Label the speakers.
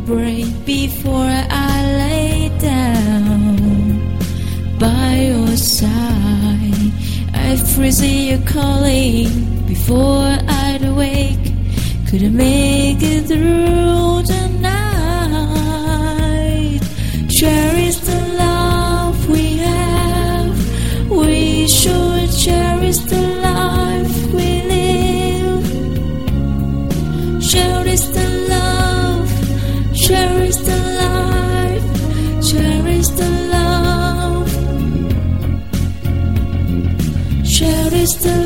Speaker 1: break before I lay down by your side. I freeze you calling before I'd awake. Couldn't make it through the night. Cherish the love we have. We should cherish the life we live. Cherish the love. Cherish the life. Cherish the love. Cherish the